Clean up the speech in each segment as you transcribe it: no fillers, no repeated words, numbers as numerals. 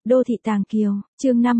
Đô thị Tàng Kiều, chương 5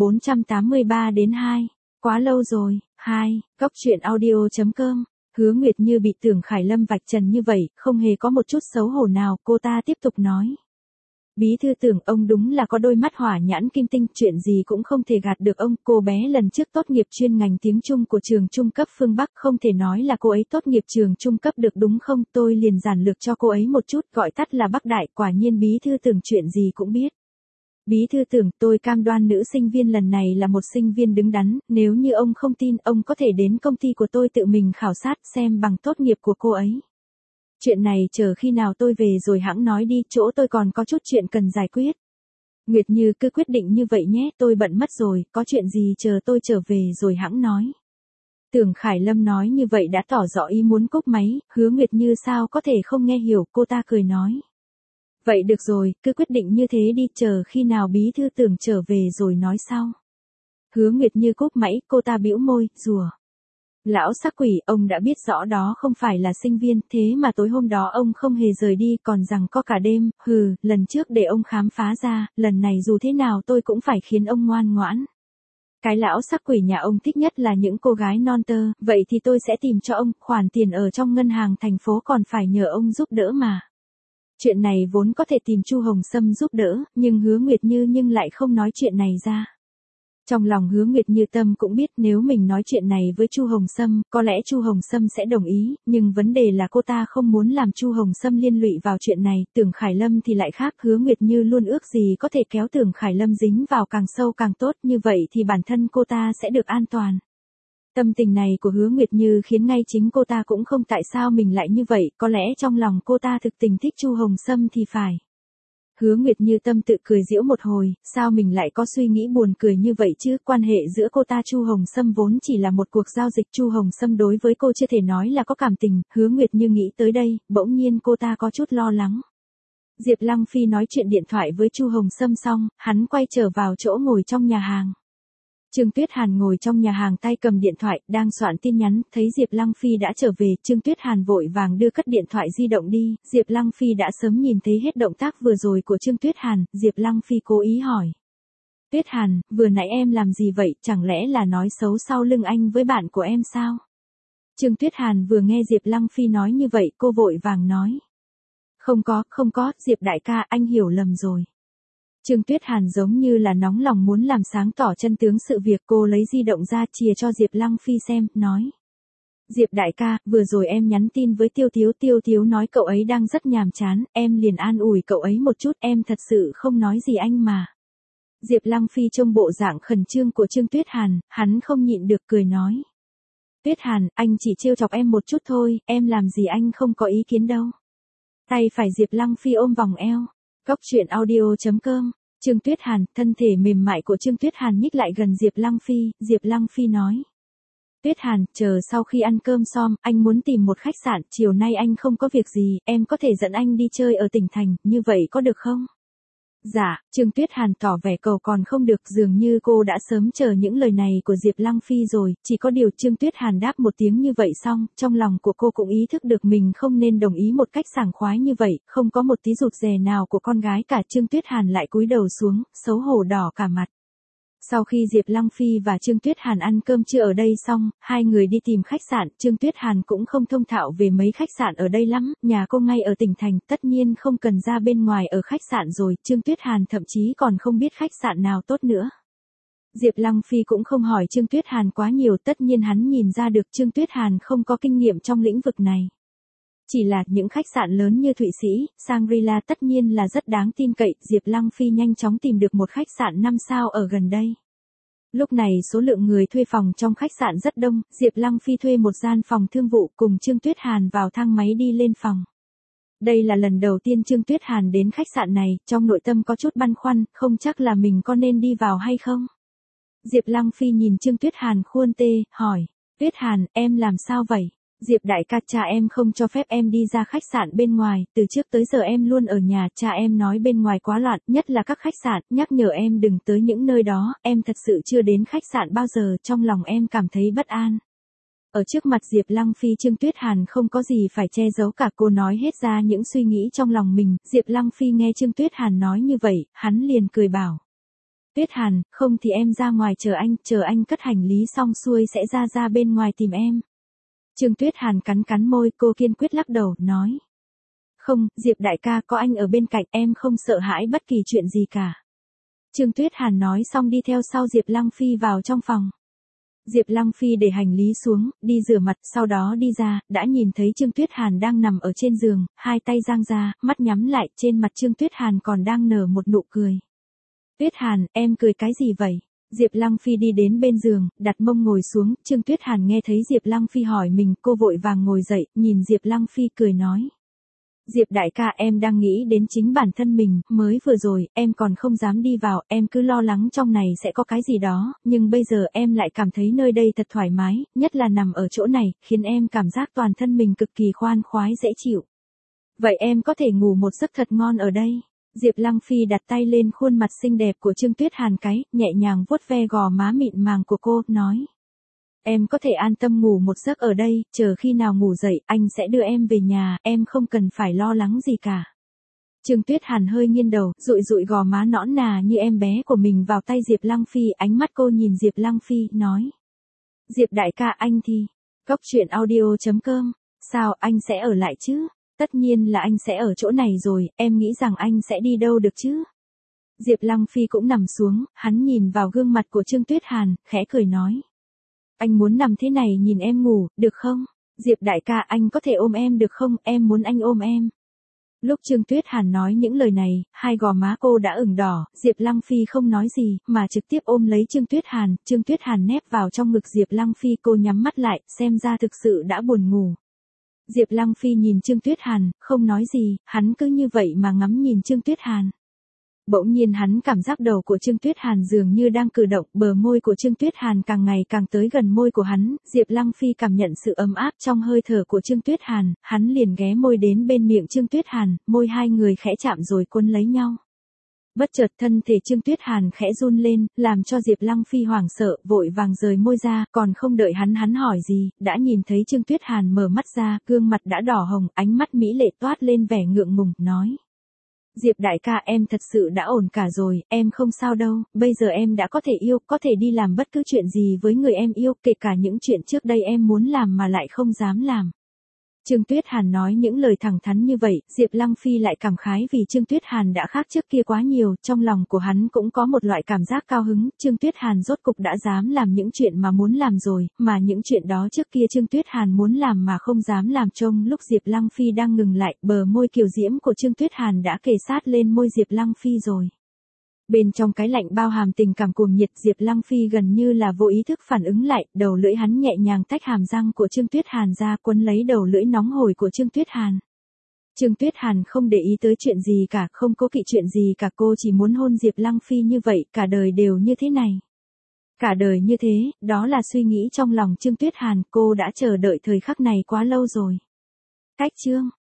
1483 đến 2. Quá lâu rồi, 2, góc truyện audio.com. Hứa Nguyệt Như bị Tưởng Khải Lâm vạch trần như vậy, không hề có một chút xấu hổ nào, cô ta tiếp tục nói. Bí thư Tưởng, ông đúng là có đôi mắt hỏa nhãn kim tinh, chuyện gì cũng không thể gạt được ông. Cô bé lần trước tốt nghiệp chuyên ngành tiếng Trung của trường trung cấp phương Bắc, không thể nói là cô ấy tốt nghiệp trường trung cấp được đúng không? Tôi liền giản lược cho cô ấy một chút, gọi tắt là Bắc Đại. Quả nhiên Bí thư Tưởng chuyện gì cũng biết. Bí thư Tưởng, tôi cam đoan nữ sinh viên lần này là một sinh viên đứng đắn, nếu như ông không tin, ông có thể đến công ty của tôi tự mình khảo sát xem bằng tốt nghiệp của cô ấy. Chuyện này chờ khi nào tôi về rồi hẵng nói đi, chỗ tôi còn có chút chuyện cần giải quyết. Nguyệt Như cứ quyết định như vậy nhé, tôi bận mất rồi, có chuyện gì chờ tôi trở về rồi hẵng nói. Tưởng Khải Lâm nói như vậy đã tỏ rõ ý muốn cúp máy, Hứa Nguyệt Như sao có thể không nghe hiểu, cô ta cười nói. Vậy được rồi, cứ quyết định như thế đi, chờ khi nào Bí thư Tưởng trở về rồi nói sau. Hứa Nguyệt Như cúp máy, cô ta bĩu môi, rùa. Lão sắc quỷ, ông đã biết rõ đó không phải là sinh viên, thế mà tối hôm đó ông không hề rời đi, còn rằng có cả đêm, lần trước để ông khám phá ra, lần này dù thế nào tôi cũng phải khiến ông ngoan ngoãn. Cái lão sắc quỷ nhà ông thích nhất là những cô gái non tơ, vậy thì tôi sẽ tìm cho ông, khoản tiền ở trong ngân hàng thành phố còn phải nhờ ông giúp đỡ mà. Chuyện này vốn có thể tìm Chu Hồng Sâm giúp đỡ, nhưng Hứa Nguyệt Như lại không nói chuyện này ra. Trong lòng Hứa Nguyệt Như tâm cũng biết nếu mình nói chuyện này với Chu Hồng Sâm, có lẽ Chu Hồng Sâm sẽ đồng ý, nhưng vấn đề là cô ta không muốn làm Chu Hồng Sâm liên lụy vào chuyện này, Tưởng Khải Lâm thì lại khác, Hứa Nguyệt Như luôn ước gì có thể kéo Tưởng Khải Lâm dính vào càng sâu càng tốt, như vậy thì bản thân cô ta sẽ được an toàn. Tâm tình này của Hứa Nguyệt Như khiến ngay chính cô ta cũng không tại sao mình lại như vậy, có lẽ trong lòng cô ta thực tình thích Chu Hồng Sâm thì phải. Hứa Nguyệt Như tâm tự cười giễu một hồi, sao mình lại có suy nghĩ buồn cười như vậy chứ, quan hệ giữa cô ta Chu Hồng Sâm vốn chỉ là một cuộc giao dịch, Chu Hồng Sâm đối với cô chưa thể nói là có cảm tình, Hứa Nguyệt Như nghĩ tới đây, bỗng nhiên cô ta có chút lo lắng. Diệp Lăng Phi nói chuyện điện thoại với Chu Hồng Sâm xong, hắn quay trở vào chỗ ngồi trong nhà hàng. Trương Tuyết Hàn ngồi trong nhà hàng tay cầm điện thoại, đang soạn tin nhắn, thấy Diệp Lăng Phi đã trở về, Trương Tuyết Hàn vội vàng đưa cất điện thoại di động đi, Diệp Lăng Phi đã sớm nhìn thấy hết động tác vừa rồi của Trương Tuyết Hàn, Diệp Lăng Phi cố ý hỏi. Tuyết Hàn, vừa nãy em làm gì vậy, chẳng lẽ là nói xấu sau lưng anh với bạn của em sao? Trương Tuyết Hàn vừa nghe Diệp Lăng Phi nói như vậy, cô vội vàng nói. Không có, Diệp đại ca, anh hiểu lầm rồi. Trương Tuyết Hàn giống như là nóng lòng muốn làm sáng tỏ chân tướng sự việc, cô lấy di động ra chìa cho Diệp Lăng Phi xem, nói. Diệp đại ca, vừa rồi em nhắn tin với Tiêu Tiếu nói cậu ấy đang rất nhàm chán, em liền an ủi cậu ấy một chút, em thật sự không nói gì anh mà. Diệp Lăng Phi trông bộ dạng khẩn trương của Trương Tuyết Hàn, hắn không nhịn được cười nói. Tuyết Hàn, anh chỉ trêu chọc em một chút thôi, em làm gì anh không có ý kiến đâu. Tay phải Diệp Lăng Phi ôm vòng eo. Góc truyện audio.com. Trương Tuyết Hàn, thân thể mềm mại của Trương Tuyết Hàn nhích lại gần Diệp Lăng Phi nói. Tuyết Hàn, chờ sau khi ăn cơm xong, anh muốn tìm một khách sạn, chiều nay anh không có việc gì, em có thể dẫn anh đi chơi ở tỉnh thành, như vậy có được không? Dạ, Trương Tuyết Hàn tỏ vẻ cầu còn không được, dường như cô đã sớm chờ những lời này của Diệp Lăng Phi rồi, chỉ có điều Trương Tuyết Hàn đáp một tiếng như vậy xong, trong lòng của cô cũng ý thức được mình không nên đồng ý một cách sảng khoái như vậy, không có một tí rụt rè nào của con gái cả, Trương Tuyết Hàn lại cúi đầu xuống, xấu hổ đỏ cả mặt. Sau khi Diệp Lăng Phi và Trương Tuyết Hàn ăn cơm trưa ở đây xong, hai người đi tìm khách sạn, Trương Tuyết Hàn cũng không thông thạo về mấy khách sạn ở đây lắm, nhà cô ngay ở tỉnh thành, tất nhiên không cần ra bên ngoài ở khách sạn rồi, Trương Tuyết Hàn thậm chí còn không biết khách sạn nào tốt nữa. Diệp Lăng Phi cũng không hỏi Trương Tuyết Hàn quá nhiều, tất nhiên hắn nhìn ra được Trương Tuyết Hàn không có kinh nghiệm trong lĩnh vực này. Chỉ là những khách sạn lớn như Thụy Sĩ, Shangri-La tất nhiên là rất đáng tin cậy, Diệp Lăng Phi nhanh chóng tìm được một khách sạn 5 sao ở gần đây. Lúc này số lượng người thuê phòng trong khách sạn rất đông, Diệp Lăng Phi thuê một gian phòng thương vụ cùng Trương Tuyết Hàn vào thang máy đi lên phòng. Đây là lần đầu tiên Trương Tuyết Hàn đến khách sạn này, trong nội tâm có chút băn khoăn, không chắc là mình có nên đi vào hay không. Diệp Lăng Phi nhìn Trương Tuyết Hàn khuôn tê, hỏi, Tuyết Hàn, em làm sao vậy? Diệp đại ca, cha em không cho phép em đi ra khách sạn bên ngoài, từ trước tới giờ em luôn ở nhà, cha em nói bên ngoài quá loạn, nhất là các khách sạn, nhắc nhở em đừng tới những nơi đó, em thật sự chưa đến khách sạn bao giờ, trong lòng em cảm thấy bất an. Ở trước mặt Diệp Lăng Phi, Trương Tuyết Hàn không có gì phải che giấu cả, cô nói hết ra những suy nghĩ trong lòng mình, Diệp Lăng Phi nghe Trương Tuyết Hàn nói như vậy, hắn liền cười bảo. Tuyết Hàn, không thì em ra ngoài chờ anh cất hành lý xong xuôi sẽ ra bên ngoài tìm em. Trương Tuyết Hàn cắn cắn môi, cô kiên quyết lắc đầu, nói. Không, Diệp đại ca có anh ở bên cạnh em không sợ hãi bất kỳ chuyện gì cả. Trương Tuyết Hàn nói xong đi theo sau Diệp Lăng Phi vào trong phòng. Diệp Lăng Phi để hành lý xuống, đi rửa mặt, sau đó đi ra, đã nhìn thấy Trương Tuyết Hàn đang nằm ở trên giường, hai tay dang ra, mắt nhắm lại, trên mặt Trương Tuyết Hàn còn đang nở một nụ cười. Tuyết Hàn, em cười cái gì vậy? Diệp Lăng Phi đi đến bên giường, đặt mông ngồi xuống, Trương Tuyết Hàn nghe thấy Diệp Lăng Phi hỏi mình, cô vội vàng ngồi dậy, nhìn Diệp Lăng Phi cười nói. Diệp đại ca em đang nghĩ đến chính bản thân mình, mới vừa rồi, em còn không dám đi vào, em cứ lo lắng trong này sẽ có cái gì đó, nhưng bây giờ em lại cảm thấy nơi đây thật thoải mái, nhất là nằm ở chỗ này, khiến em cảm giác toàn thân mình cực kỳ khoan khoái dễ chịu. Vậy em có thể ngủ một giấc thật ngon ở đây. Diệp Lăng Phi đặt tay lên khuôn mặt xinh đẹp của Trương Tuyết Hàn nhẹ nhàng vuốt ve gò má mịn màng của cô, nói. Em có thể an tâm ngủ một giấc ở đây, chờ khi nào ngủ dậy, anh sẽ đưa em về nhà, em không cần phải lo lắng gì cả. Trương Tuyết Hàn hơi nghiêng đầu, dụi gò má nõn nà như em bé của mình vào tay Diệp Lăng Phi, ánh mắt cô nhìn Diệp Lăng Phi, nói. Diệp đại ca anh thì, Cốc Truyện Audio.com, sao anh sẽ ở lại chứ? Tất nhiên là anh sẽ ở chỗ này rồi, em nghĩ rằng anh sẽ đi đâu được chứ? Diệp Lăng Phi cũng nằm xuống, hắn nhìn vào gương mặt của Trương Tuyết Hàn, khẽ cười nói. Anh muốn nằm thế này nhìn em ngủ, được không? Diệp đại ca anh có thể ôm em được không? Em muốn anh ôm em. Lúc Trương Tuyết Hàn nói những lời này, hai gò má cô đã ửng đỏ, Diệp Lăng Phi không nói gì, mà trực tiếp ôm lấy Trương Tuyết Hàn nép vào trong ngực Diệp Lăng Phi, cô nhắm mắt lại, xem ra thực sự đã buồn ngủ. Diệp Lăng Phi nhìn Trương Tuyết Hàn, không nói gì, hắn cứ như vậy mà ngắm nhìn Trương Tuyết Hàn. Bỗng nhiên hắn cảm giác đầu của Trương Tuyết Hàn dường như đang cử động, bờ môi của Trương Tuyết Hàn càng ngày càng tới gần môi của hắn, Diệp Lăng Phi cảm nhận sự ấm áp trong hơi thở của Trương Tuyết Hàn, hắn liền ghé môi đến bên miệng Trương Tuyết Hàn, môi hai người khẽ chạm rồi cuốn lấy nhau. Bất chợt thân thể Trương Tuyết Hàn khẽ run lên, làm cho Diệp Lăng Phi hoảng sợ, vội vàng rời môi ra, còn không đợi hắn hỏi gì, đã nhìn thấy Trương Tuyết Hàn mở mắt ra, gương mặt đã đỏ hồng, ánh mắt mỹ lệ toát lên vẻ ngượng ngùng, nói. Diệp đại ca em thật sự đã ổn cả rồi, em không sao đâu, bây giờ em đã có thể yêu, có thể đi làm bất cứ chuyện gì với người em yêu, kể cả những chuyện trước đây em muốn làm mà lại không dám làm. Trương Tuyết Hàn nói những lời thẳng thắn như vậy, Diệp Lăng Phi lại cảm khái vì Trương Tuyết Hàn đã khác trước kia quá nhiều, trong lòng của hắn cũng có một loại cảm giác cao hứng, Trương Tuyết Hàn rốt cục đã dám làm những chuyện mà muốn làm rồi, mà những chuyện đó trước kia Trương Tuyết Hàn muốn làm mà không dám làm. Trong lúc Diệp Lăng Phi đang ngừng lại, bờ môi kiều diễm của Trương Tuyết Hàn đã kề sát lên môi Diệp Lăng Phi rồi. Bên trong cái lạnh bao hàm tình cảm cuồng nhiệt, Diệp Lăng Phi gần như là vô ý thức phản ứng lại, đầu lưỡi hắn nhẹ nhàng tách hàm răng của Trương Tuyết Hàn ra, quấn lấy đầu lưỡi nóng hổi của Trương Tuyết Hàn. Trương Tuyết Hàn không để ý tới chuyện gì cả, không cố kỵ chuyện gì cả, cô chỉ muốn hôn Diệp Lăng Phi như vậy, cả đời đều như thế này. Cả đời như thế, đó là suy nghĩ trong lòng Trương Tuyết Hàn, cô đã chờ đợi thời khắc này quá lâu rồi. Cách chương